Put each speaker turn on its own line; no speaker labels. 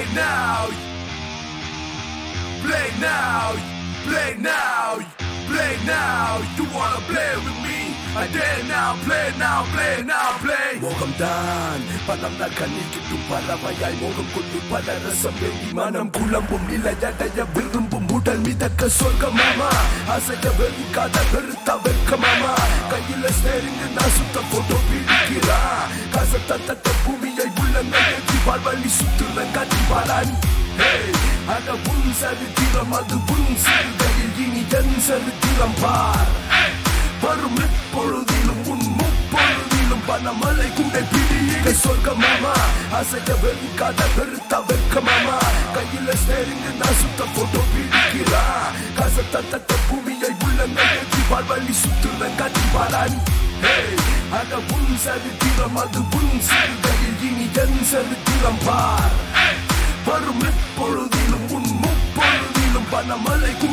now, play now, play now, play now. You wanna play with me? I dare now, play now, play now, play.
மோகம்தான் பணம் நான் கண்ணிக்கிட்டும் பறவையாய் மோகம் கொண்டு பல ரசம் வேண்டி மனம் குழம்பும் நிலையடைய விரும்பும் உடல் மிதக்க சொர்க்கமாமா அசைய வெறுக்காத வெறுத்த வெட்கமாமா கையில ஸ்டேரிங் நான் சுத்த போட்டோ பிடிக்கிறா கசத்த தட்ட பூமியை உள்ளங்கி வாழ்வழி சுத்துறன் கட்டி பாலானி அட உன் சரித்திரம் அது உன் சிறுகையில் இனி என் சரித்திரம் பார் வரும் எப்பொழுதிலும் உன் முப்பொழுதிலும் பணமலை குண்டை பிடிக்க சொர்க்கமாமா அசைய வெறுக்காத வெறுத்த வெட்கமாமா கையில ஸ்டேரிங் நான் சுத்த போட்டோ பிடிக்கிறா கசத்த தட்ட பூமியை உள்ளங்கி வாழ்வழி சுத்துறன் கட்டி பாலானி அட உன் சரித்திரம் அது உன் சிறுகையில் இனி என் சரித்திரம் பார் வரும் எப்பொழுதிலும் உன் முப்பொழுதிலும் பணமலை